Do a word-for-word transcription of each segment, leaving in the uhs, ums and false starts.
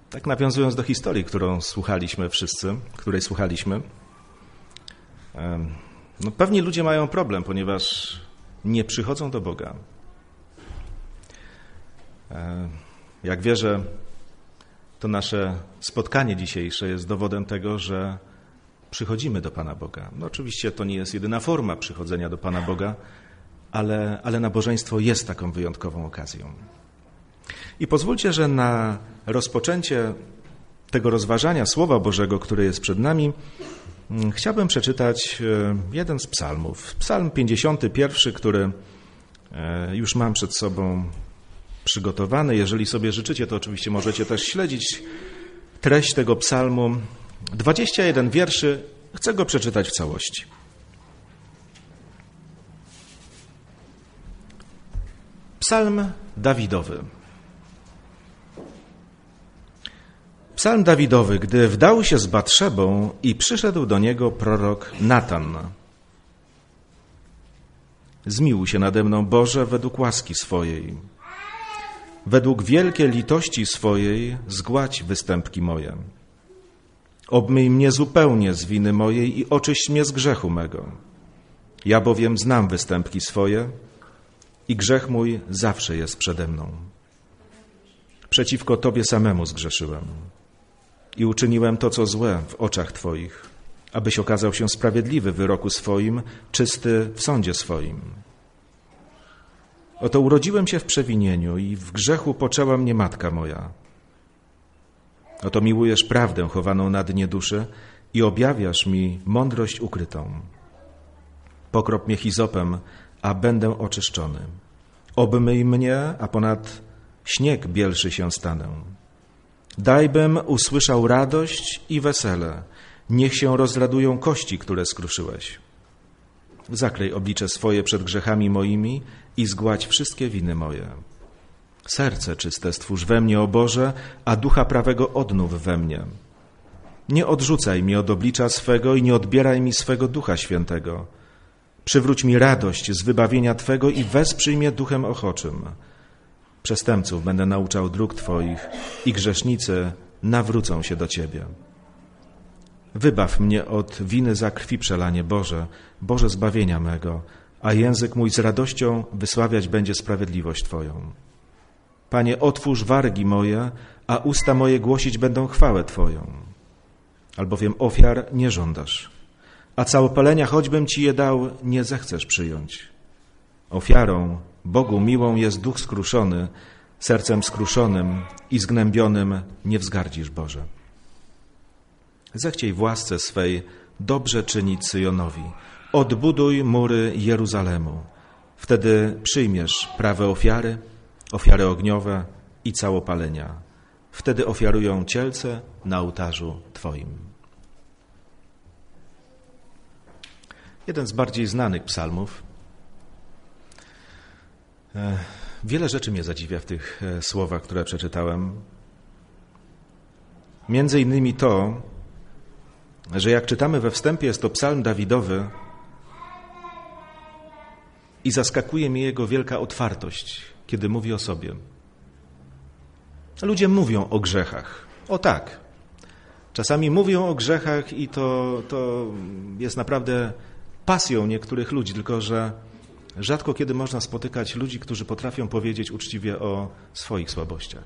Tak nawiązując do historii, którą słuchaliśmy wszyscy, której słuchaliśmy, no pewnie ludzie mają problem, ponieważ nie przychodzą do Boga. Jak wierzę, to nasze spotkanie dzisiejsze jest dowodem tego, że przychodzimy do Pana Boga. No oczywiście to nie jest jedyna forma przychodzenia do Pana Boga, ale, ale nabożeństwo jest taką wyjątkową okazją. I pozwólcie, że na rozpoczęcie tego rozważania Słowa Bożego, które jest przed nami, chciałbym przeczytać jeden z psalmów. Psalm pięćdziesiąty pierwszy, który już mam przed sobą przygotowany. Jeżeli sobie życzycie, to oczywiście możecie też śledzić treść tego psalmu. dwadzieścia jeden wierszy, chcę go przeczytać w całości. Psalm Dawidowy. Psalm Dawidowy, gdy wdał się z Batszebą i przyszedł do niego prorok Natan. Zmiłuj się nade mną, Boże, według łaski swojej. Według wielkiej litości swojej zgładź występki moje. Obmyj mnie zupełnie z winy mojej i oczyść mnie z grzechu mego. Ja bowiem znam występki swoje i grzech mój zawsze jest przede mną. Przeciwko Tobie samemu zgrzeszyłem i uczyniłem to, co złe w oczach Twoich, abyś okazał się sprawiedliwy w wyroku swoim, czysty w sądzie swoim. Oto urodziłem się w przewinieniu i w grzechu poczęła mnie matka moja. Oto miłujesz prawdę chowaną na dnie duszy i objawiasz mi mądrość ukrytą. Pokrop mnie hizopem, a będę oczyszczony. Obmyj mnie, a ponad śnieg bielszy się stanę. Dajbym usłyszał radość i wesele. Niech się rozradują kości, które skruszyłeś. Zakryj oblicze swoje przed grzechami moimi i zgładź wszystkie winy moje. Serce czyste stwórz we mnie, o Boże, a ducha prawego odnów we mnie. Nie odrzucaj mi od oblicza swego i nie odbieraj mi swego Ducha Świętego. Przywróć mi radość z wybawienia Twego i wesprzyj mnie duchem ochoczym. Przestępców będę nauczał dróg Twoich i grzesznicy nawrócą się do Ciebie. Wybaw mnie od winy za krwi przelanie, Boże, Boże zbawienia mego, a język mój z radością wysławiać będzie sprawiedliwość Twoją. Panie, otwórz wargi moje, a usta moje głosić będą chwałę Twoją. Albowiem ofiar nie żądasz, a całopalenia, choćbym Ci je dał, nie zechcesz przyjąć. Ofiarą Bogu miłą jest duch skruszony, sercem skruszonym i zgnębionym nie wzgardzisz, Boże. Zechciej w łasce swej dobrze czynić Syjonowi. Odbuduj mury Jeruzalemu. Wtedy przyjmiesz prawe ofiary, ofiary ogniowe i całopalenia. Wtedy ofiarują cielce na ołtarzu Twoim. Jeden z bardziej znanych psalmów. Wiele rzeczy mnie zadziwia w tych słowach, które przeczytałem. Między innymi to, że jak czytamy we wstępie, jest to psalm Dawidowy i zaskakuje mnie jego wielka otwartość, kiedy mówi o sobie. Ludzie mówią o grzechach. O tak. Czasami mówią o grzechach i to, to jest naprawdę pasją niektórych ludzi, tylko że rzadko kiedy można spotykać ludzi, którzy potrafią powiedzieć uczciwie o swoich słabościach.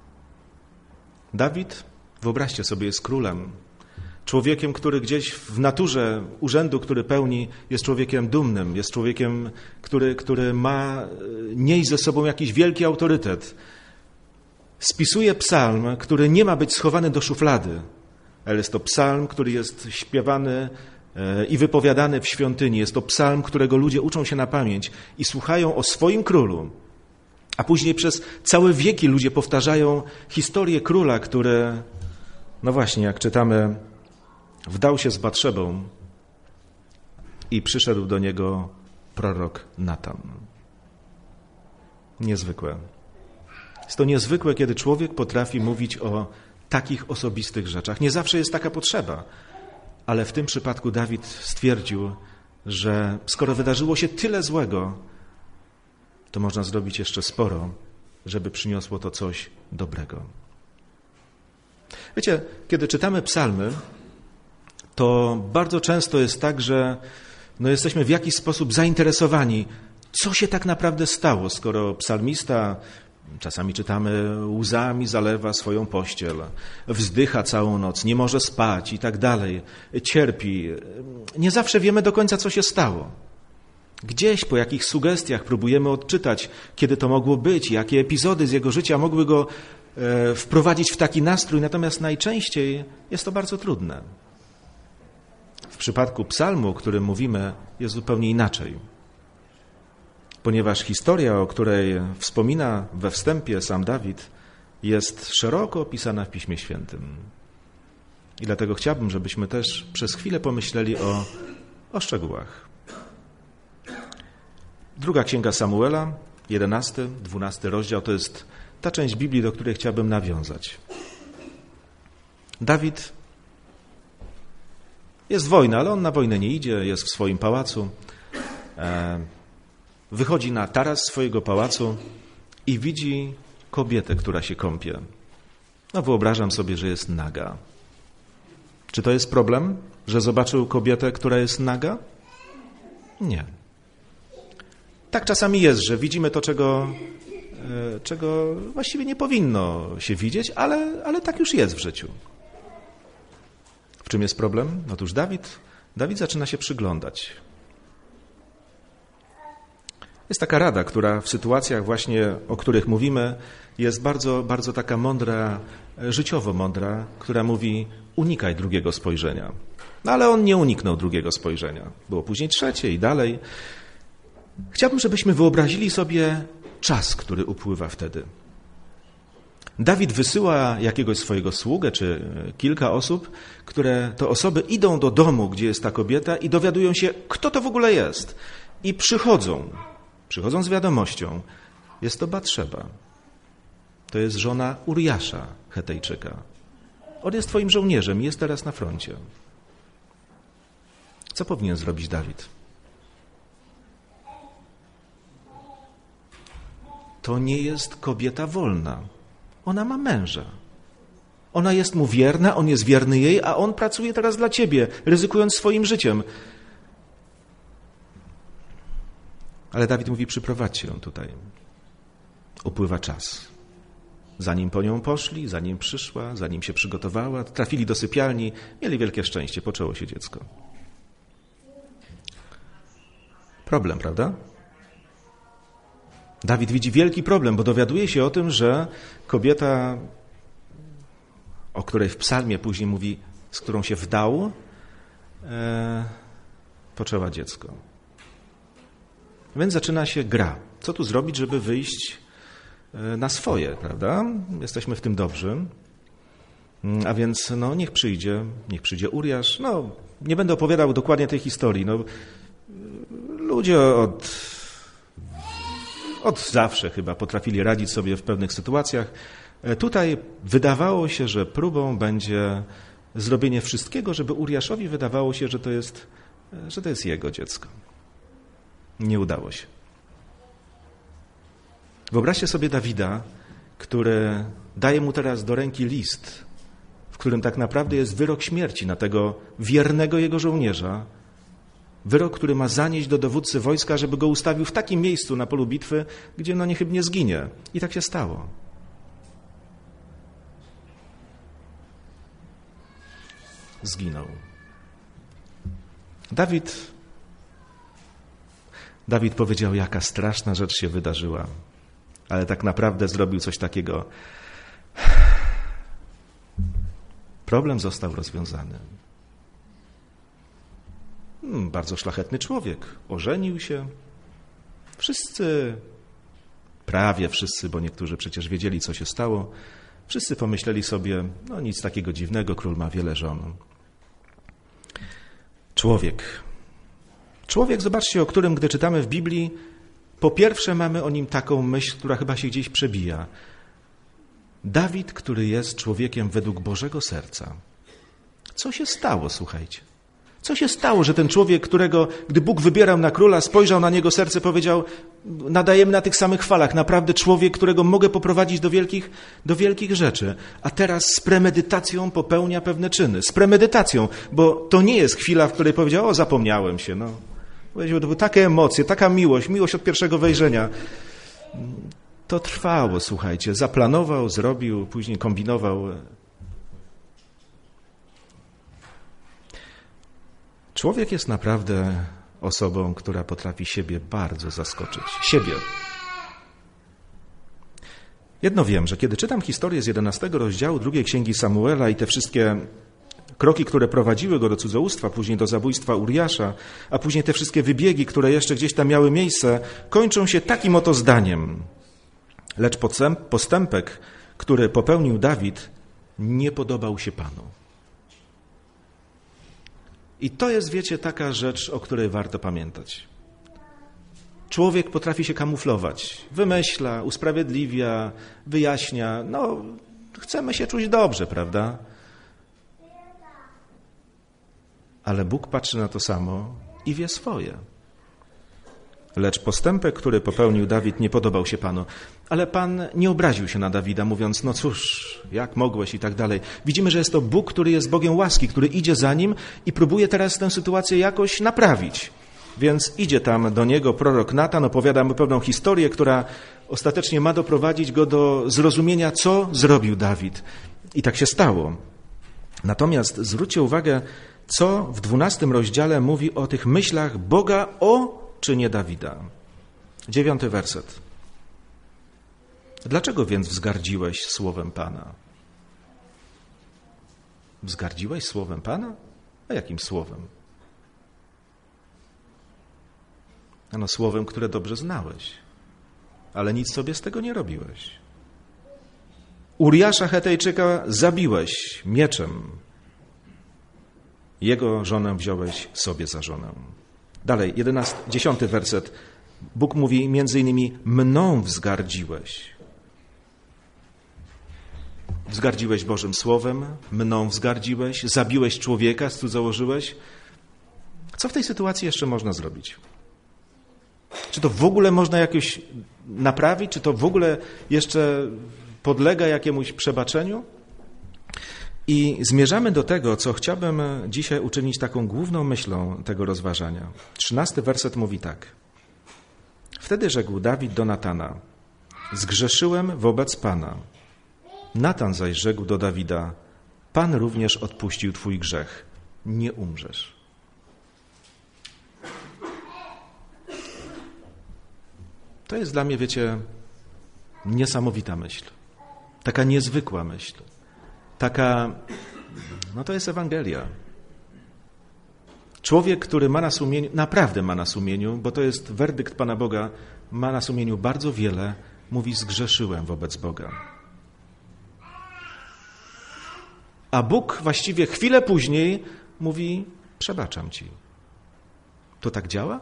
Dawid, wyobraźcie sobie, jest królem. Człowiekiem, który gdzieś w naturze urzędu, który pełni, jest człowiekiem dumnym, jest człowiekiem, który, który ma nieść ze sobą jakiś wielki autorytet. Spisuje psalm, który nie ma być schowany do szuflady, ale jest to psalm, który jest śpiewany i wypowiadany w świątyni. Jest to psalm, którego ludzie uczą się na pamięć i słuchają o swoim królu. A później przez całe wieki ludzie powtarzają historię króla, który, no właśnie, jak czytamy, wdał się z Batszebą i przyszedł do niego prorok Natan. Niezwykłe. Jest to niezwykłe, kiedy człowiek potrafi mówić o takich osobistych rzeczach. Nie zawsze jest taka potrzeba, ale w tym przypadku Dawid stwierdził, że skoro wydarzyło się tyle złego, to można zrobić jeszcze sporo, żeby przyniosło to coś dobrego. Wiecie, kiedy czytamy psalmy, to bardzo często jest tak, że no jesteśmy w jakiś sposób zainteresowani, co się tak naprawdę stało, skoro psalmista, czasami czytamy, łzami zalewa swoją pościel, wzdycha całą noc, nie może spać i tak dalej, cierpi. Nie zawsze wiemy do końca, co się stało. Gdzieś po jakich sugestiach próbujemy odczytać, kiedy to mogło być, jakie epizody z jego życia mogły go e, wprowadzić w taki nastrój, natomiast najczęściej jest to bardzo trudne. W przypadku psalmu, o którym mówimy, jest zupełnie inaczej. Ponieważ historia, o której wspomina we wstępie sam Dawid, jest szeroko opisana w Piśmie Świętym. I dlatego chciałbym, żebyśmy też przez chwilę pomyśleli o, o szczegółach. Druga Księga Samuela, jedenasty, dwunasty rozdział, to jest ta część Biblii, do której chciałbym nawiązać. Dawid, jest wojna, ale on na wojnę nie idzie, jest w swoim pałacu. Wychodzi na taras swojego pałacu i widzi kobietę, która się kąpie. No wyobrażam sobie, że jest naga. Czy to jest problem, że zobaczył kobietę, która jest naga? Nie. Tak czasami jest, że widzimy to, czego, czego właściwie nie powinno się widzieć, ale, ale tak już jest w życiu. W czym jest problem? Otóż Dawid, Dawid zaczyna się przyglądać. Jest taka rada, która w sytuacjach właśnie, o których mówimy, jest bardzo, bardzo taka mądra, życiowo mądra, która mówi: unikaj drugiego spojrzenia. No ale on nie uniknął drugiego spojrzenia. Było później trzecie i dalej. Chciałbym, żebyśmy wyobrazili sobie czas, który upływa wtedy. Dawid wysyła jakiegoś swojego sługę, czy kilka osób, które to osoby idą do domu, gdzie jest ta kobieta i dowiadują się, kto to w ogóle jest. I przychodzą, przychodzą z wiadomością. Jest to Batszeba. To jest żona Uriasza, Hetejczyka. On jest twoim żołnierzem i jest teraz na froncie. Co powinien zrobić Dawid? To nie jest kobieta wolna. Ona ma męża. Ona jest mu wierna, on jest wierny jej, a on pracuje teraz dla ciebie, ryzykując swoim życiem. Ale Dawid mówi: przyprowadźcie ją tutaj. Upływa czas. Zanim po nią poszli, zanim przyszła, zanim się przygotowała, trafili do sypialni, mieli wielkie szczęście, poczęło się dziecko. Problem, prawda? Dawid widzi wielki problem, bo dowiaduje się o tym, że kobieta, o której w psalmie później mówi, z którą się wdał, e, poczęła dziecko. Więc zaczyna się gra. Co tu zrobić, żeby wyjść na swoje, prawda? Jesteśmy w tym dobrzy. A więc no, niech przyjdzie, niech przyjdzie Uriasz. No, nie będę opowiadał dokładnie tej historii. No, ludzie od, od zawsze chyba potrafili radzić sobie w pewnych sytuacjach. Tutaj wydawało się, że próbą będzie zrobienie wszystkiego, żeby Uriaszowi wydawało się, że to jest, że to jest jego dziecko. Nie udało się. Wyobraźcie sobie Dawida, który daje mu teraz do ręki list, w którym tak naprawdę jest wyrok śmierci na tego wiernego jego żołnierza. Wyrok, który ma zanieść do dowódcy wojska, żeby go ustawił w takim miejscu na polu bitwy, gdzie no niechybnie zginie. I tak się stało. Zginął. Dawid, Dawid powiedział, jaka straszna rzecz się wydarzyła. Ale tak naprawdę zrobił coś takiego. Problem został rozwiązany. Hmm, bardzo szlachetny człowiek. Ożenił się. Wszyscy, prawie wszyscy, bo niektórzy przecież wiedzieli, co się stało, wszyscy pomyśleli sobie, no nic takiego dziwnego, król ma wiele żon. Człowiek. Człowiek, zobaczcie, o którym, gdy czytamy w Biblii, po pierwsze mamy o nim taką myśl, która chyba się gdzieś przebija. Dawid, który jest człowiekiem według Bożego serca. Co się stało, słuchajcie? Co się stało, że ten człowiek, którego, gdy Bóg wybierał na króla, spojrzał na niego serce, powiedział, nadajemy na tych samych falach, naprawdę człowiek, którego mogę poprowadzić do wielkich, do wielkich rzeczy. A teraz z premedytacją popełnia pewne czyny. Z premedytacją, bo to nie jest chwila, w której powiedział, o zapomniałem się. No. To były takie emocje, taka miłość, miłość od pierwszego wejrzenia. To trwało, słuchajcie, zaplanował, zrobił, później kombinował. Człowiek jest naprawdę osobą, która potrafi siebie bardzo zaskoczyć. Siebie. Jedno wiem, że kiedy czytam historię z jedenastego rozdziału drugiej Księgi Samuela i te wszystkie kroki, które prowadziły go do cudzołóstwa, później do zabójstwa Uriasza, a później te wszystkie wybiegi, które jeszcze gdzieś tam miały miejsce, kończą się takim oto zdaniem. Lecz postępek, który popełnił Dawid, nie podobał się Panu. I to jest, wiecie, taka rzecz, o której warto pamiętać. Człowiek potrafi się kamuflować, wymyśla, usprawiedliwia, wyjaśnia. No, chcemy się czuć dobrze, prawda? Ale Bóg patrzy na to samo i wie swoje. Lecz postępek, który popełnił Dawid, nie podobał się Panu. Ale Pan nie obraził się na Dawida, mówiąc, no cóż, jak mogłeś i tak dalej. Widzimy, że jest to Bóg, który jest Bogiem łaski, który idzie za nim i próbuje teraz tę sytuację jakoś naprawić. Więc idzie tam do niego prorok Natan, opowiada mu pewną historię, która ostatecznie ma doprowadzić go do zrozumienia, co zrobił Dawid. I tak się stało. Natomiast zwróćcie uwagę, co w dwunastym rozdziale mówi o tych myślach Boga o czynie Dawida. Dziewiąty werset. Dlaczego więc wzgardziłeś słowem Pana? Wzgardziłeś słowem Pana? A jakim słowem? Ano słowem, które dobrze znałeś, ale nic sobie z tego nie robiłeś. Uriasza Hetejczyka zabiłeś mieczem. Jego żonę wziąłeś sobie za żonę. Dalej, jedenasty, dziesiąty werset. Bóg mówi między innymi, mną wzgardziłeś. Wzgardziłeś Bożym Słowem, mną wzgardziłeś, zabiłeś człowieka, cudzołożyłeś. Co w tej sytuacji jeszcze można zrobić? Czy to w ogóle można jakoś naprawić? Czy to w ogóle jeszcze podlega jakiemuś przebaczeniu? I zmierzamy do tego, co chciałbym dzisiaj uczynić taką główną myślą tego rozważania. Trzynasty werset mówi tak. Wtedy rzekł Dawid do Natana, zgrzeszyłem wobec Pana. Natan zaś rzekł do Dawida, Pan również odpuścił twój grzech, nie umrzesz. To jest dla mnie, wiecie, niesamowita myśl. Taka niezwykła myśl. Taka, no to jest Ewangelia. Człowiek, który ma na sumieniu, naprawdę ma na sumieniu, bo to jest werdykt Pana Boga, ma na sumieniu bardzo wiele, mówi zgrzeszyłem wobec Boga. A Bóg właściwie chwilę później mówi przebaczam ci. To tak działa?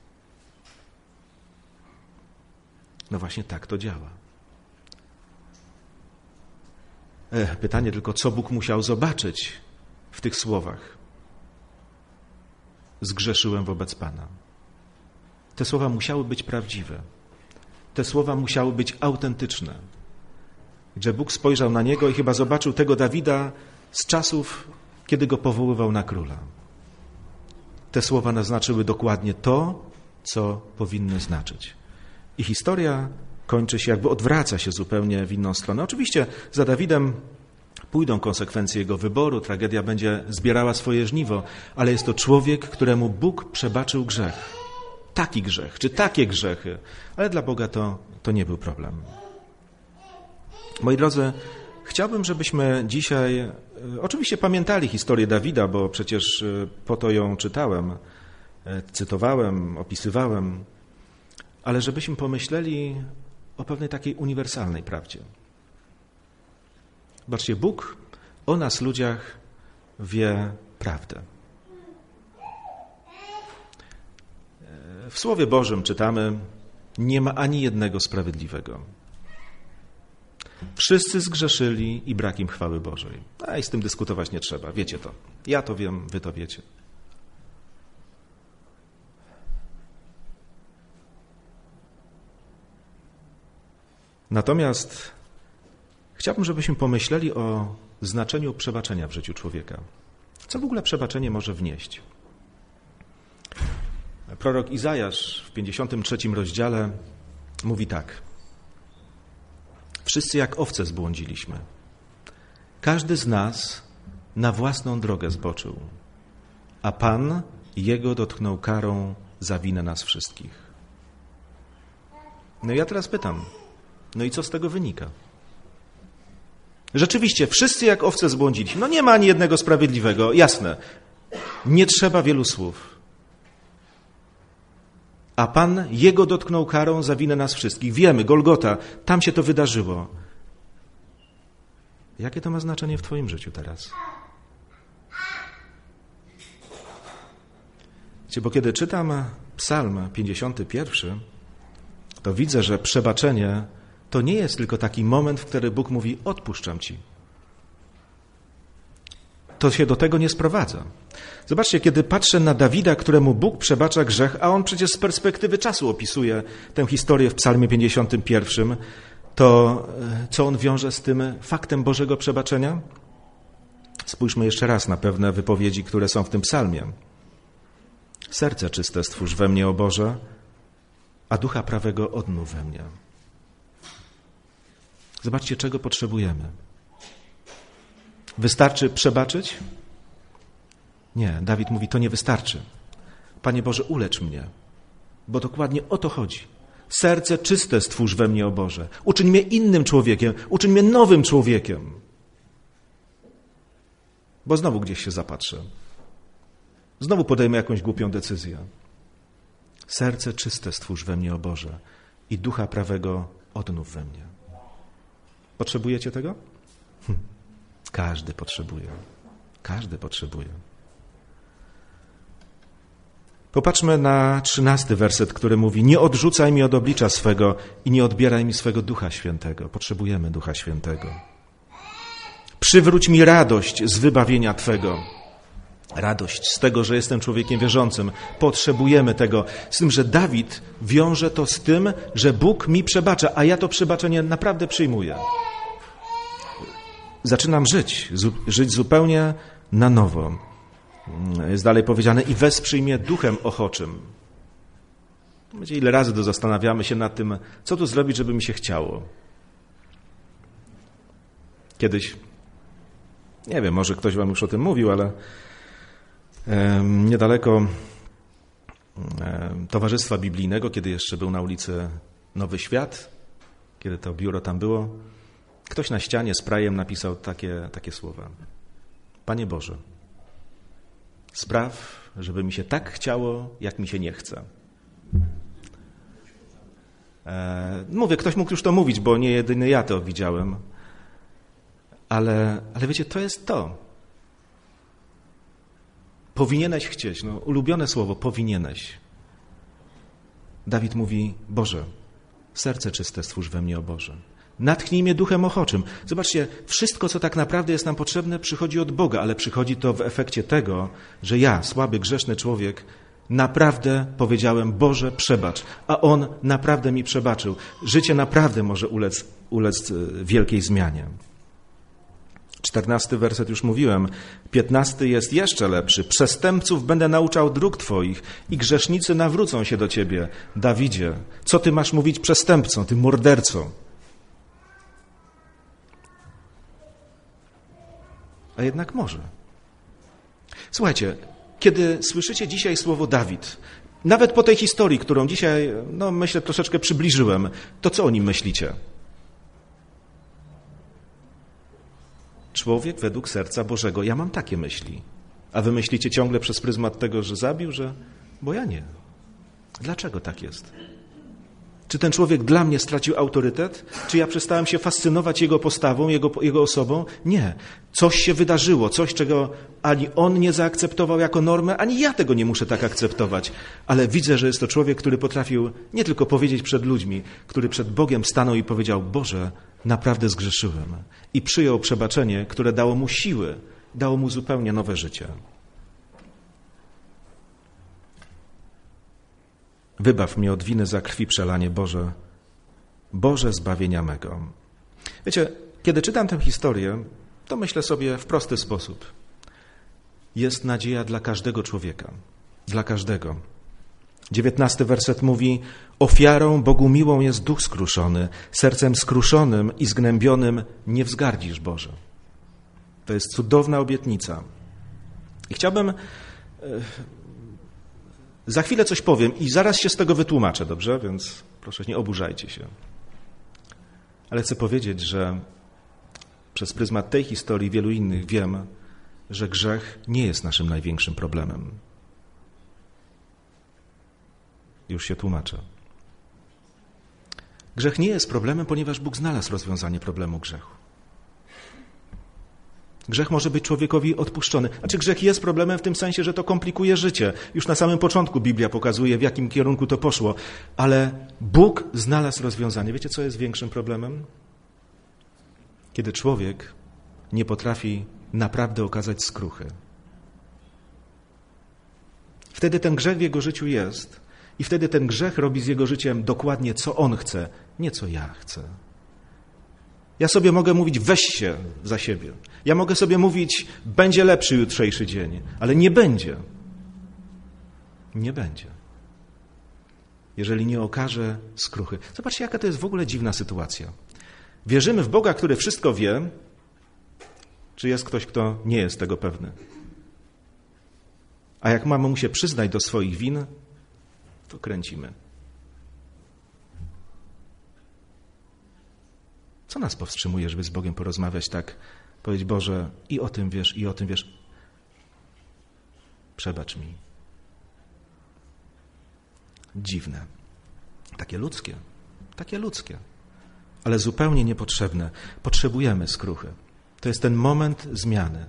No właśnie tak to działa. Ech, pytanie tylko, co Bóg musiał zobaczyć w tych słowach? Zgrzeszyłem wobec Pana. Te słowa musiały być prawdziwe. Te słowa musiały być autentyczne. Gdzie Bóg spojrzał na niego i chyba zobaczył tego Dawida z czasów, kiedy go powoływał na króla. Te słowa naznaczyły dokładnie to, co powinny znaczyć. I historia kończy się, jakby odwraca się zupełnie w inną stronę. Oczywiście za Dawidem pójdą konsekwencje jego wyboru, tragedia będzie zbierała swoje żniwo, ale jest to człowiek, któremu Bóg przebaczył grzech. Taki grzech, czy takie grzechy, ale dla Boga to, to nie był problem. Moi drodzy, chciałbym, żebyśmy dzisiaj oczywiście pamiętali historię Dawida, bo przecież po to ją czytałem, cytowałem, opisywałem, ale żebyśmy pomyśleli o pewnej takiej uniwersalnej prawdzie. Zobaczcie, Bóg o nas, ludziach, wie prawdę. W Słowie Bożym czytamy, nie ma ani jednego sprawiedliwego. Wszyscy zgrzeszyli i brak im chwały Bożej. A i z tym dyskutować nie trzeba. Wiecie to. Ja to wiem, wy to wiecie. Natomiast chciałbym, żebyśmy pomyśleli o znaczeniu przebaczenia w życiu człowieka. Co w ogóle przebaczenie może wnieść? Prorok Izajasz w pięćdziesiątym trzecim rozdziale mówi tak. Wszyscy jak owce zbłądziliśmy. Każdy z nas na własną drogę zboczył, a Pan Jego dotknął karą za winę nas wszystkich. No i ja teraz pytam, no i co z tego wynika? Rzeczywiście, wszyscy jak owce zbłądziliśmy. No nie ma ani jednego sprawiedliwego, jasne. Nie trzeba wielu słów. A Pan Jego dotknął karą za winę nas wszystkich. Wiemy, Golgota, tam się to wydarzyło. Jakie to ma znaczenie w twoim życiu teraz? Bo kiedy czytam Psalm pięćdziesiąty pierwszy, to widzę, że przebaczenie to nie jest tylko taki moment, w którym Bóg mówi, odpuszczam ci. To się do tego nie sprowadza. Zobaczcie, kiedy patrzę na Dawida, któremu Bóg przebacza grzech, a on przecież z perspektywy czasu opisuje tę historię w Psalmie pięćdziesiątym pierwszym, to co on wiąże z tym faktem Bożego przebaczenia? Spójrzmy jeszcze raz na pewne wypowiedzi, które są w tym psalmie. Serce czyste stwórz we mnie, o Boże, a ducha prawego odnów we mnie. Zobaczcie, czego potrzebujemy. Wystarczy przebaczyć? Nie, Dawid mówi, to nie wystarczy. Panie Boże, ulecz mnie, bo dokładnie o to chodzi. Serce czyste stwórz we mnie, o Boże. Uczyń mnie innym człowiekiem, uczyń mnie nowym człowiekiem. Bo znowu gdzieś się zapatrzę. Znowu podejmę jakąś głupią decyzję. Serce czyste stwórz we mnie, o Boże, i ducha prawego odnów we mnie. Potrzebujecie tego? Hm. Każdy potrzebuje. Każdy potrzebuje. Popatrzmy na trzynasty werset, który mówi: nie odrzucaj mi od oblicza swego i nie odbieraj mi swego Ducha Świętego. Potrzebujemy Ducha Świętego. Przywróć mi radość z wybawienia Twego. Radość z tego, że jestem człowiekiem wierzącym. Potrzebujemy tego. Z tym, że Dawid wiąże to z tym, że Bóg mi przebacza, a ja to przebaczenie naprawdę przyjmuję. Zaczynam żyć, żyć zupełnie na nowo. Jest dalej powiedziane: i wesprzyj mnie duchem ochoczym. Wiecie, ile razy to zastanawiamy się nad tym, co tu zrobić, żeby mi się chciało. Kiedyś, nie wiem, może ktoś wam już o tym mówił, ale e, niedaleko e, Towarzystwa Biblijnego, kiedy jeszcze był na ulicy Nowy Świat, kiedy to biuro tam było, ktoś na ścianie sprayem napisał takie, takie słowa: Panie Boże, spraw, żeby mi się tak chciało, jak mi się nie chce. E, mówię, ktoś mógł już to mówić, bo nie jedyny ja to widziałem. Ale, ale wiecie, to jest to. Powinieneś chcieć. No, ulubione słowo, powinieneś. Dawid mówi: Boże, serce czyste stwórz we mnie, o Boże. Natchnij mnie duchem ochoczym. Zobaczcie, wszystko, co tak naprawdę jest nam potrzebne, przychodzi od Boga, ale przychodzi to w efekcie tego, że ja, słaby, grzeszny człowiek, naprawdę powiedziałem: Boże, przebacz, a On naprawdę mi przebaczył. Życie naprawdę może ulec, ulec wielkiej zmianie. Czternasty werset już mówiłem. Piętnasty jest jeszcze lepszy. Przestępców będę nauczał dróg Twoich i grzesznicy nawrócą się do Ciebie. Dawidzie, co Ty masz mówić przestępcom, Ty morderco? A jednak może. Słuchajcie, kiedy słyszycie dzisiaj słowo Dawid, nawet po tej historii, którą dzisiaj, no myślę, troszeczkę przybliżyłem, to co o nim myślicie? Człowiek według serca Bożego. Ja mam takie myśli. A wy myślicie ciągle przez pryzmat tego, że zabił, że... Bo ja nie. Dlaczego tak jest? Czy ten człowiek dla mnie stracił autorytet? Czy ja przestałem się fascynować jego postawą, jego, jego osobą? Nie. Coś się wydarzyło, coś, czego ani on nie zaakceptował jako normę, ani ja tego nie muszę tak akceptować. Ale widzę, że jest to człowiek, który potrafił nie tylko powiedzieć przed ludźmi, który przed Bogiem stanął i powiedział: Boże, naprawdę zgrzeszyłem. I przyjął przebaczenie, które dało mu siły, dało mu zupełnie nowe życie. Wybaw mnie od winy za krwi przelanie, Boże, Boże zbawienia mego. Wiecie, kiedy czytam tę historię, to myślę sobie w prosty sposób. Jest nadzieja dla każdego człowieka. Dla każdego. Dziewiętnasty werset mówi: ofiarą Bogu miłą jest duch skruszony, sercem skruszonym i zgnębionym nie wzgardzisz, Boże. To jest cudowna obietnica. I chciałbym... Za chwilę coś powiem i zaraz się z tego wytłumaczę, dobrze? Więc proszę, nie oburzajcie się. Ale chcę powiedzieć, że przez pryzmat tej historii i wielu innych wiem, że grzech nie jest naszym największym problemem. Już się tłumaczę. Grzech nie jest problemem, ponieważ Bóg znalazł rozwiązanie problemu grzechu. Grzech może być człowiekowi odpuszczony. Znaczy grzech jest problemem w tym sensie, że to komplikuje życie. Już na samym początku Biblia pokazuje, w jakim kierunku to poszło. Ale Bóg znalazł rozwiązanie. Wiecie, co jest większym problemem? Kiedy człowiek nie potrafi naprawdę okazać skruchy. Wtedy ten grzech w jego życiu jest i wtedy ten grzech robi z jego życiem dokładnie, co on chce, nie co ja chcę. Ja sobie mogę mówić, weź się za siebie. Ja mogę sobie mówić, będzie lepszy jutrzejszy dzień, ale nie będzie. Nie będzie. Jeżeli nie okaże skruchy. Zobaczcie, jaka to jest w ogóle dziwna sytuacja. Wierzymy w Boga, który wszystko wie, czy jest ktoś, kto nie jest tego pewny. A jak mamy mu się przyznać do swoich win, to kręcimy. Co nas powstrzymuje, żeby z Bogiem porozmawiać tak? Powiedzieć, Boże, i o tym wiesz, i o tym wiesz. Przebacz mi. Dziwne. Takie ludzkie. Takie ludzkie. Ale zupełnie niepotrzebne. Potrzebujemy skruchy. To jest ten moment zmiany.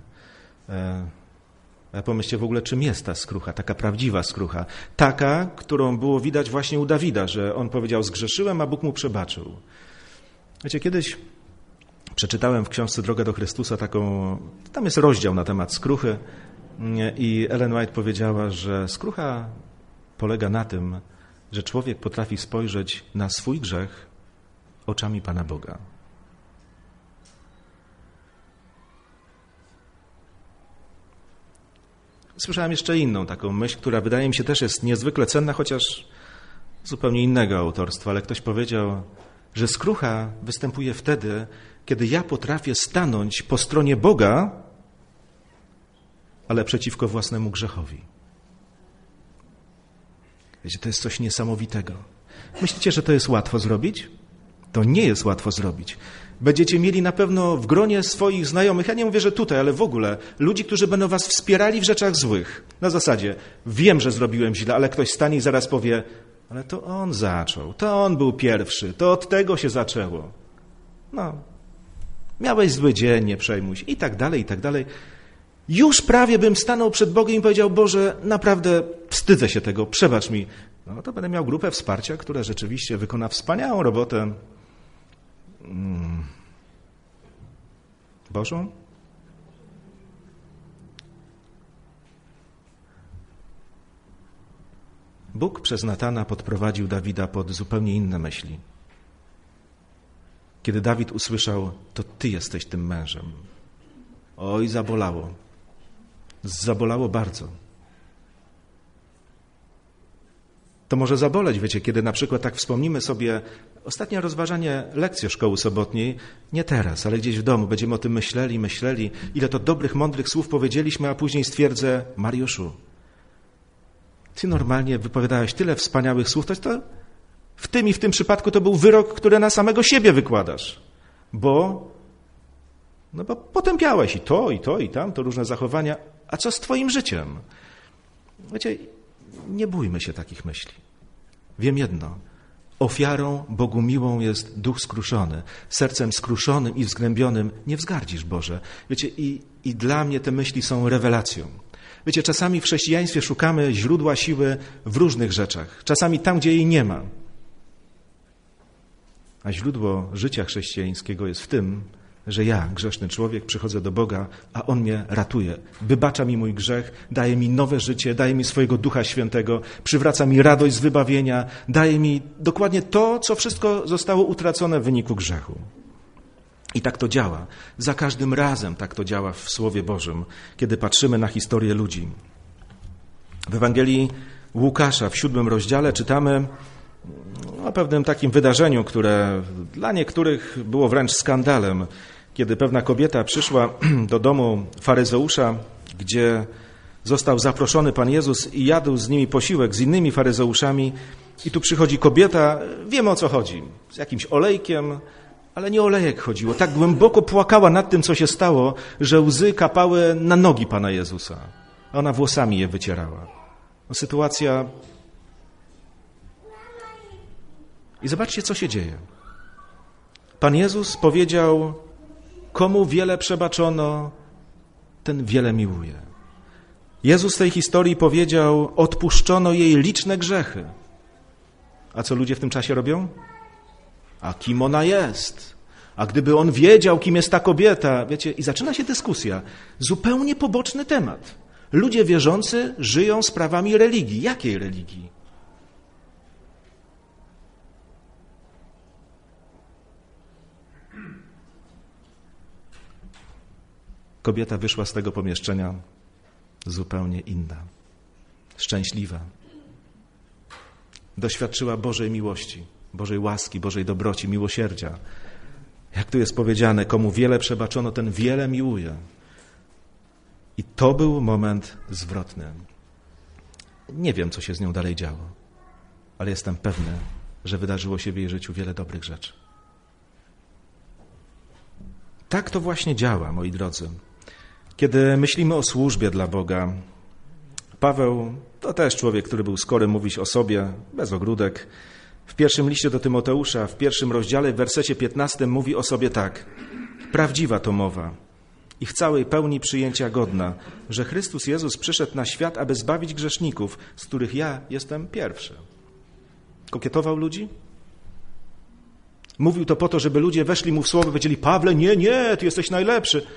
E, pomyślcie w ogóle, czym jest ta skrucha, taka prawdziwa skrucha. Taka, którą było widać właśnie u Dawida, że on powiedział, zgrzeszyłem, a Bóg mu przebaczył. Wiecie, kiedyś przeczytałem w książce Droga do Chrystusa taką, tam jest rozdział na temat skruchy i Ellen White powiedziała, że skrucha polega na tym, że człowiek potrafi spojrzeć na swój grzech oczami Pana Boga. Słyszałem jeszcze inną taką myśl, która wydaje mi się też jest niezwykle cenna, chociaż zupełnie innego autorstwa, ale ktoś powiedział, że skrucha występuje wtedy, kiedy ja potrafię stanąć po stronie Boga, ale przeciwko własnemu grzechowi. Wiecie, to jest coś niesamowitego. Myślicie, że to jest łatwo zrobić? To nie jest łatwo zrobić. Będziecie mieli na pewno w gronie swoich znajomych, ja nie mówię, że tutaj, ale w ogóle, ludzi, którzy będą was wspierali w rzeczach złych. Na zasadzie, wiem, że zrobiłem źle, ale ktoś stanie i zaraz powie, ale to on zaczął, to on był pierwszy, to od tego się zaczęło. No, miałeś zły dzień, nie przejmuj się i tak dalej, i tak dalej. Już prawie bym stanął przed Bogiem i powiedział, Boże, naprawdę wstydzę się tego, przebacz mi. No to będę miał grupę wsparcia, która rzeczywiście wykona wspaniałą robotę hmm. Bożą. Bóg przez Natana podprowadził Dawida pod zupełnie inne myśli. Kiedy Dawid usłyszał, to ty jesteś tym mężem. Oj, zabolało. Zabolało bardzo. To może zaboleć, wiecie, kiedy na przykład tak wspomnimy sobie ostatnie rozważanie lekcji szkoły sobotniej, nie teraz, ale gdzieś w domu, będziemy o tym myśleli, myśleli, ile to dobrych, mądrych słów powiedzieliśmy, a później stwierdzę, Mariuszu, ty normalnie wypowiadałeś tyle wspaniałych słów, to, to w tym i w tym przypadku to był wyrok, który na samego siebie wykładasz, bo, no bo potępiałeś i to, i to, i tam, to różne zachowania, a co z twoim życiem? Wiecie, nie bójmy się takich myśli. Wiem jedno, ofiarą Bogu miłą jest duch skruszony, sercem skruszonym i wzgnębionym nie wzgardzisz, Boże. Wiecie, i, i dla mnie te myśli są rewelacją. Wiecie, czasami w chrześcijaństwie szukamy źródła siły w różnych rzeczach. Czasami tam, gdzie jej nie ma. A źródło życia chrześcijańskiego jest w tym, że ja, grzeszny człowiek, przychodzę do Boga, a On mnie ratuje. Wybacza mi mój grzech, daje mi nowe życie, daje mi swojego Ducha Świętego, przywraca mi radość z wybawienia, daje mi dokładnie to, co wszystko zostało utracone w wyniku grzechu. I tak to działa. Za każdym razem tak to działa w Słowie Bożym, kiedy patrzymy na historię ludzi. W Ewangelii Łukasza w siódmym rozdziale czytamy o pewnym takim wydarzeniu, które dla niektórych było wręcz skandalem, kiedy pewna kobieta przyszła do domu faryzeusza, gdzie został zaproszony Pan Jezus i jadł z nimi posiłek z innymi faryzeuszami. I tu przychodzi kobieta, wiemy o co chodzi, z jakimś olejkiem, ale nie olejek chodziło. Tak głęboko płakała nad tym, co się stało, że łzy kapały na nogi Pana Jezusa. A ona włosami je wycierała. No, sytuacja... I zobaczcie, co się dzieje. Pan Jezus powiedział, komu wiele przebaczono, ten wiele miłuje. Jezus w tej historii powiedział, odpuszczono jej liczne grzechy. A co ludzie w tym czasie robią? A kim ona jest? A gdyby on wiedział, kim jest ta kobieta, wiecie, i zaczyna się dyskusja. Zupełnie poboczny temat. Ludzie wierzący żyją sprawami religii. Jakiej religii? Kobieta wyszła z tego pomieszczenia zupełnie inna, szczęśliwa. Doświadczyła Bożej miłości, Bożej łaski, Bożej dobroci, miłosierdzia. Jak tu jest powiedziane, komu wiele przebaczono, ten wiele miłuje. I to był moment zwrotny. Nie wiem, co się z nią dalej działo, ale jestem pewny, że wydarzyło się w jej życiu wiele dobrych rzeczy. Tak to właśnie działa, moi drodzy. Kiedy myślimy o służbie dla Boga, Paweł to też człowiek, który był skory mówić o sobie, bez ogródek. W pierwszym liście do Tymoteusza, w pierwszym rozdziale, w wersecie piętnastym mówi o sobie tak. Prawdziwa to mowa i w całej pełni przyjęcia godna, że Chrystus Jezus przyszedł na świat, aby zbawić grzeszników, z których ja jestem pierwszy. Kokietował ludzi? Mówił to po to, żeby ludzie weszli mu w słowo i powiedzieli, Pawle, nie, nie, ty jesteś najlepszy.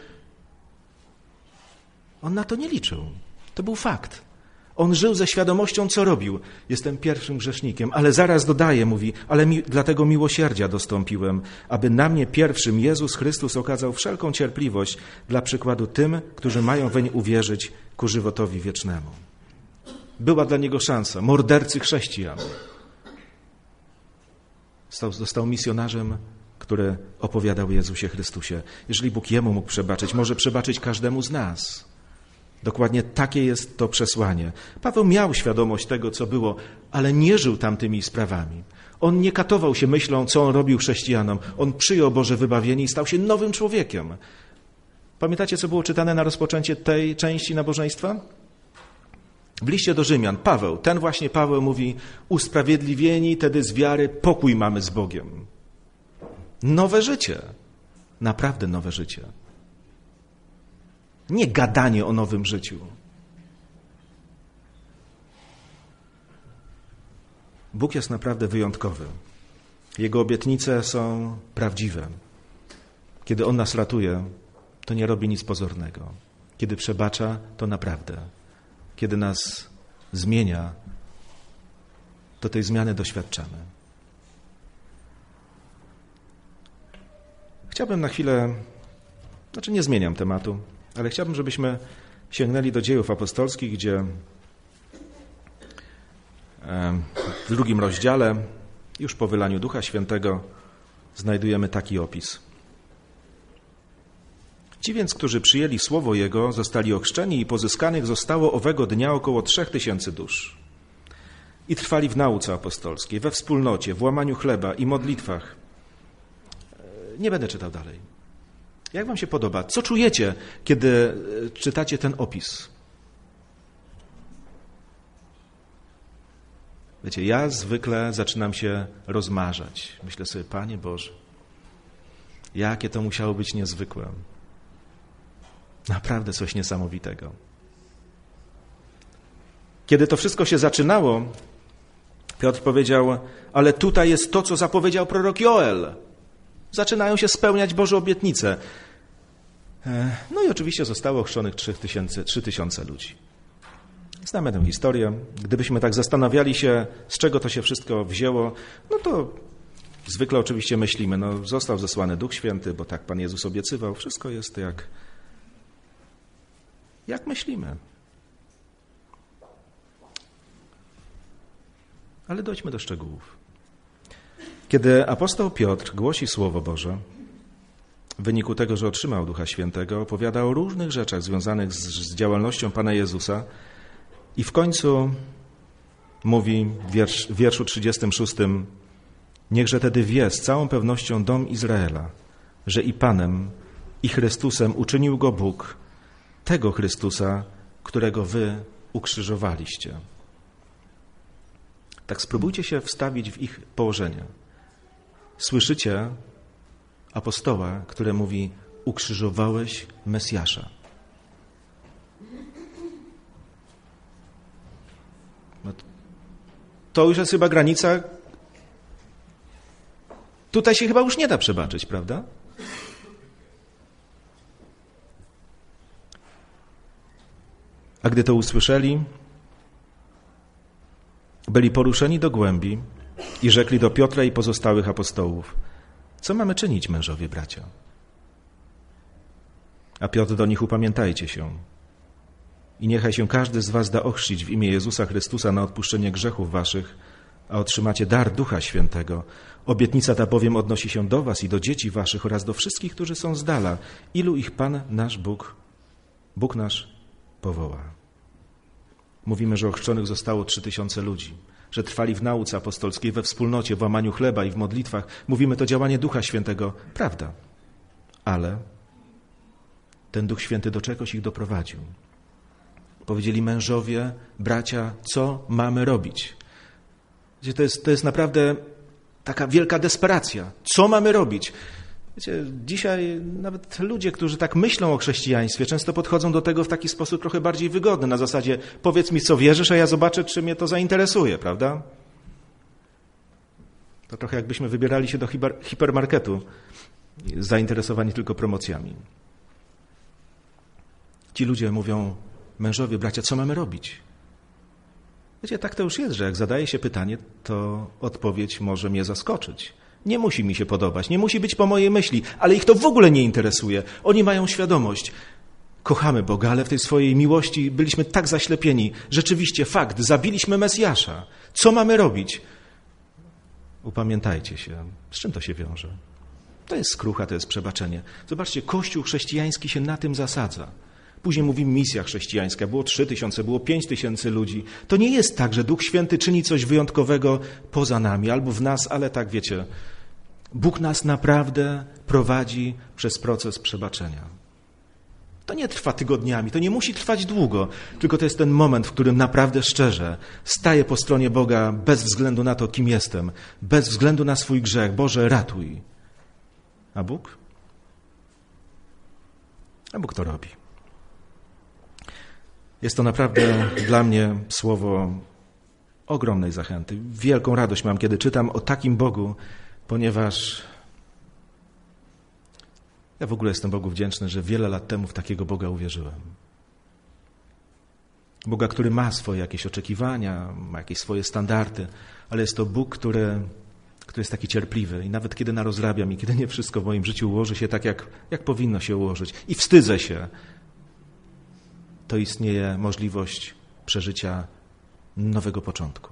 On na to nie liczył. To był fakt. On żył ze świadomością, co robił. Jestem pierwszym grzesznikiem, ale zaraz dodaje, mówi, ale mi, dlatego miłosierdzia dostąpiłem, aby na mnie pierwszym Jezus Chrystus okazał wszelką cierpliwość dla przykładu tym, którzy mają weń uwierzyć ku żywotowi wiecznemu. Była dla niego szansa, mordercy chrześcijan. Został, został misjonarzem, który opowiadał Jezusie Chrystusie. Jeżeli Bóg jemu mógł przebaczyć, może przebaczyć każdemu z nas. Dokładnie takie jest to przesłanie. Paweł miał świadomość tego, co było, ale nie żył tamtymi sprawami. On nie katował się myślą, co on robił chrześcijanom. On przyjął Boże wybawienie i stał się nowym człowiekiem. Pamiętacie, co było czytane na rozpoczęcie tej części nabożeństwa? W liście do Rzymian Paweł, ten właśnie Paweł mówi, usprawiedliwieni tedy z wiary pokój mamy z Bogiem. Nowe życie. Naprawdę nowe życie. Nie gadanie o nowym życiu. Bóg jest naprawdę wyjątkowy. Jego obietnice są prawdziwe. Kiedy On nas ratuje, to nie robi nic pozornego. Kiedy przebacza, to naprawdę. Kiedy nas zmienia, to tej zmiany doświadczamy. Chciałbym na chwilę, znaczy nie zmieniam tematu, ale chciałbym, żebyśmy sięgnęli do Dziejów Apostolskich, gdzie w drugim rozdziale, już po wylaniu Ducha Świętego, znajdujemy taki opis. Ci więc, którzy przyjęli słowo Jego, zostali ochrzczeni i pozyskanych zostało owego dnia około trzech tysięcy dusz. I trwali w nauce apostolskiej, we wspólnocie, w łamaniu chleba i modlitwach. Nie będę czytał dalej. Jak wam się podoba? Co czujecie, kiedy czytacie ten opis? Wiecie, ja zwykle zaczynam się rozmarzać. Myślę sobie, Panie Boże, jakie to musiało być niezwykłe. Naprawdę coś niesamowitego. Kiedy to wszystko się zaczynało, Piotr powiedział, ale tutaj jest to, co zapowiedział prorok Joel. Zaczynają się spełniać Boże obietnice. No i oczywiście zostało ochrzczonych trzy tysiące ludzi. Znamy tę historię. Gdybyśmy tak zastanawiali się, z czego to się wszystko wzięło, no to zwykle oczywiście myślimy, no został zesłany Duch Święty, bo tak Pan Jezus obiecywał. Wszystko jest jak, jak myślimy. Ale dojdźmy do szczegółów. Kiedy apostoł Piotr głosi Słowo Boże, w wyniku tego, że otrzymał Ducha Świętego, opowiada o różnych rzeczach związanych z, z działalnością Pana Jezusa i w końcu mówi w, wiersz, w wierszu trzydziestym szóstym: niechże tedy wie z całą pewnością dom Izraela, że i Panem, i Chrystusem uczynił go Bóg, tego Chrystusa, którego wy ukrzyżowaliście. Tak spróbujcie się wstawić w ich położenie. Słyszycie apostoła, który mówi: ukrzyżowałeś Mesjasza. No to już jest chyba granica. Tutaj się chyba już nie da przebaczyć, prawda? A gdy to usłyszeli, byli poruszeni do głębi i rzekli do Piotra i pozostałych apostołów: co mamy czynić, mężowie, bracia? A Piotr do nich: upamiętajcie się i niechaj się każdy z was da ochrzcić w imię Jezusa Chrystusa na odpuszczenie grzechów waszych, a otrzymacie dar Ducha Świętego. Obietnica ta bowiem odnosi się do was i do dzieci waszych oraz do wszystkich, którzy są z dala, ilu ich Pan nasz Bóg, Bóg nasz powoła. Mówimy, że ochrzczonych zostało trzy tysiące ludzi, że trwali w nauce apostolskiej, we wspólnocie, w łamaniu chleba i w modlitwach. Mówimy, to działanie Ducha Świętego. Prawda. Ale ten Duch Święty do czegoś ich doprowadził. Powiedzieli: mężowie, bracia, co mamy robić? Wiecie, to jest, to jest naprawdę taka wielka desperacja. Co mamy robić? Wiecie, dzisiaj nawet ludzie, którzy tak myślą o chrześcijaństwie, często podchodzą do tego w taki sposób trochę bardziej wygodny, na zasadzie: powiedz mi, co wierzysz, a ja zobaczę, czy mnie to zainteresuje, prawda? To trochę jakbyśmy wybierali się do hiper, hipermarketu, zainteresowani tylko promocjami. Ci ludzie mówią: mężowie, bracia, co mamy robić? Wiecie, tak to już jest, że jak zadaje się pytanie, to odpowiedź może mnie zaskoczyć. Nie musi mi się podobać, nie musi być po mojej myśli, ale ich to w ogóle nie interesuje. Oni mają świadomość: kochamy Boga, ale w tej swojej miłości byliśmy tak zaślepieni. Rzeczywiście, fakt, zabiliśmy Mesjasza. Co mamy robić? Upamiętajcie się. Z czym to się wiąże? To jest skrucha, to jest przebaczenie. Zobaczcie, Kościół chrześcijański się na tym zasadza. Później mówi misja chrześcijańska. Było trzy tysiące, było pięć tysięcy ludzi. To nie jest tak, że Duch Święty czyni coś wyjątkowego poza nami albo w nas, ale tak, wiecie, Bóg nas naprawdę prowadzi przez proces przebaczenia. To nie trwa tygodniami, to nie musi trwać długo, tylko to jest ten moment, w którym naprawdę szczerze staję po stronie Boga bez względu na to, kim jestem, bez względu na swój grzech. Boże, ratuj. A Bóg? A Bóg to robi. Jest to naprawdę dla mnie słowo ogromnej zachęty. Wielką radość mam, kiedy czytam o takim Bogu, ponieważ ja w ogóle jestem Bogu wdzięczny, że wiele lat temu w takiego Boga uwierzyłem. Boga, który ma swoje jakieś oczekiwania, ma jakieś swoje standardy, ale jest to Bóg, który, który jest taki cierpliwy i nawet kiedy narozrabiam i kiedy nie wszystko w moim życiu ułoży się tak, jak, jak powinno się ułożyć i wstydzę się, to istnieje możliwość przeżycia nowego początku.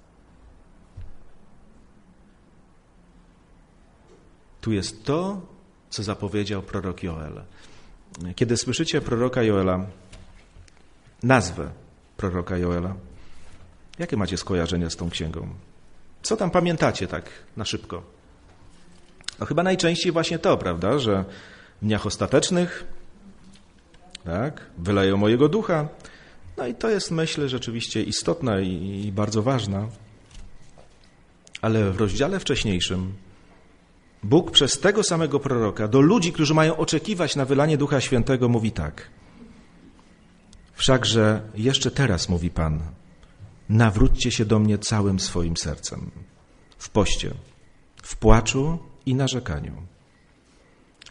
Tu jest to, co zapowiedział prorok Joel. Kiedy słyszycie proroka Joela, nazwę proroka Joela, jakie macie skojarzenia z tą księgą? Co tam pamiętacie tak na szybko? No chyba najczęściej właśnie to, prawda, że w dniach ostatecznych, tak, wyleję mojego ducha. No i to jest, myślę, rzeczywiście istotna i, i bardzo ważna. Ale w rozdziale wcześniejszym Bóg przez tego samego proroka do ludzi, którzy mają oczekiwać na wylanie Ducha Świętego, mówi tak: wszakże jeszcze teraz, mówi Pan, nawróćcie się do mnie całym swoim sercem, w poście, w płaczu i narzekaniu.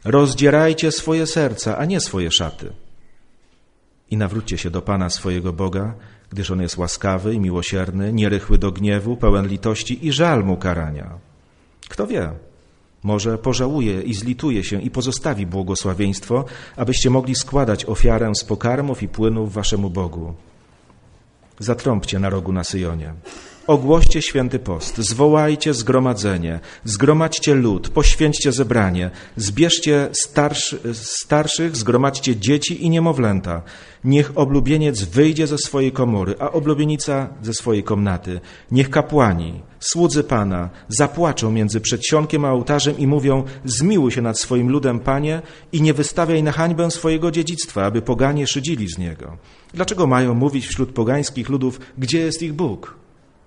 Rozdzierajcie swoje serca, a nie swoje szaty. I nawróćcie się do Pana swojego Boga, gdyż On jest łaskawy i miłosierny, nierychły do gniewu, pełen litości i żal mu karania. Kto wie, może pożałuje i zlituje się i pozostawi błogosławieństwo, abyście mogli składać ofiarę z pokarmów i płynów waszemu Bogu. Zatrąbcie na rogu na Syjonie. Ogłoście święty post, zwołajcie zgromadzenie, zgromadźcie lud, poświęćcie zebranie, zbierzcie starszy, starszych, zgromadźcie dzieci i niemowlęta. Niech oblubieniec wyjdzie ze swojej komory, a oblubienica ze swojej komnaty. Niech kapłani, słudzy Pana, zapłaczą między przedsionkiem a ołtarzem i mówią: zmiłuj się nad swoim ludem, Panie, i nie wystawiaj na hańbę swojego dziedzictwa, aby poganie szydzili z niego. Dlaczego mają mówić wśród pogańskich ludów, gdzie jest ich Bóg?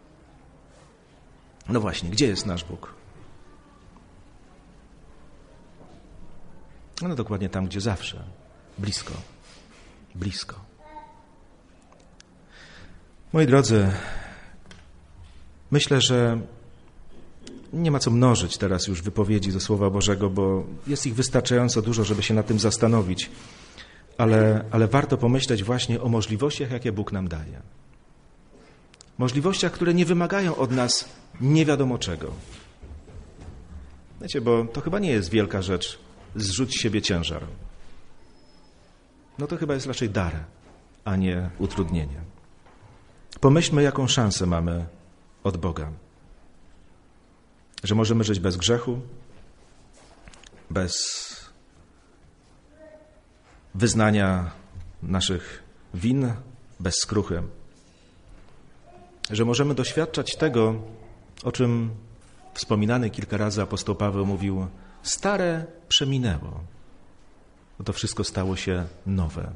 No właśnie, gdzie jest nasz Bóg? No dokładnie tam, gdzie zawsze. Blisko. Blisko. Moi drodzy, myślę, że nie ma co mnożyć teraz już wypowiedzi ze Słowa Bożego, bo jest ich wystarczająco dużo, żeby się nad tym zastanowić. Ale, ale warto pomyśleć właśnie o możliwościach, jakie Bóg nam daje. Możliwościach, które nie wymagają od nas nie wiadomo czego. Wiecie, bo to chyba nie jest wielka rzecz zrzuć z siebie ciężar. No to chyba jest raczej dar, a nie utrudnienie. Pomyślmy, jaką szansę mamy od Boga. Że możemy żyć bez grzechu, bez wyznania naszych win, bez skruchy. Że możemy doświadczać tego, o czym wspominany kilka razy apostoł Paweł mówił: stare przeminęło, bo to wszystko stało się nowe.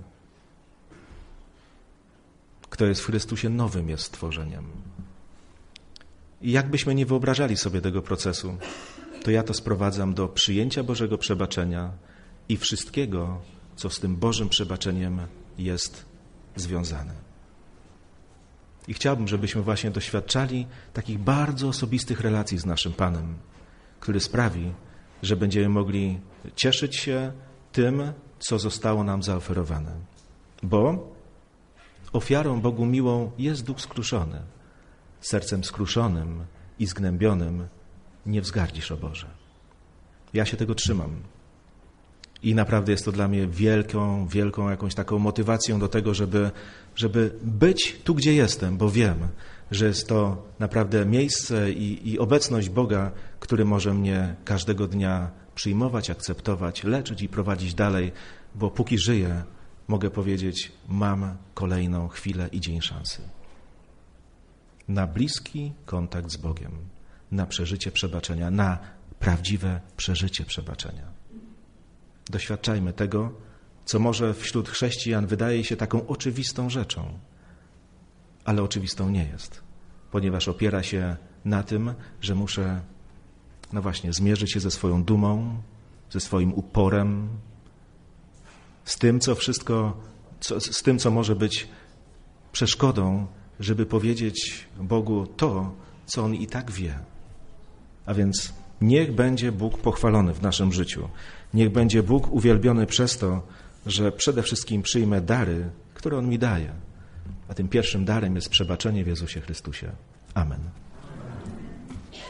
Kto jest w Chrystusie, nowym jest stworzeniem. I jakbyśmy nie wyobrażali sobie tego procesu, to ja to sprowadzam do przyjęcia Bożego przebaczenia i wszystkiego, co z tym Bożym przebaczeniem jest związane. I chciałbym, żebyśmy właśnie doświadczali takich bardzo osobistych relacji z naszym Panem, który sprawi, że będziemy mogli cieszyć się tym, co zostało nam zaoferowane. Bo ofiarą Bogu miłą jest duch skruszony. Sercem skruszonym i zgnębionym nie wzgardzisz, o Boże. Ja się tego trzymam. I naprawdę jest to dla mnie wielką, wielką jakąś taką motywacją do tego, żeby, żeby być tu, gdzie jestem, bo wiem, że jest to naprawdę miejsce i, i obecność Boga, który może mnie każdego dnia przyjmować, akceptować, leczyć i prowadzić dalej, bo póki żyję, mogę powiedzieć, mam kolejną chwilę i dzień szansy. Na bliski kontakt z Bogiem, na przeżycie przebaczenia, na prawdziwe przeżycie przebaczenia. Doświadczajmy tego, co może wśród chrześcijan wydaje się taką oczywistą rzeczą, ale oczywistą nie jest, ponieważ opiera się na tym, że muszę, no właśnie, zmierzyć się ze swoją dumą, ze swoim uporem, z tym, co wszystko, co, z tym, co może być przeszkodą, żeby powiedzieć Bogu to, co On i tak wie. A więc niech będzie Bóg pochwalony w naszym życiu. Niech będzie Bóg uwielbiony przez to, że przede wszystkim przyjmę dary, które On mi daje. A tym pierwszym darem jest przebaczenie w Jezusie Chrystusie. Amen.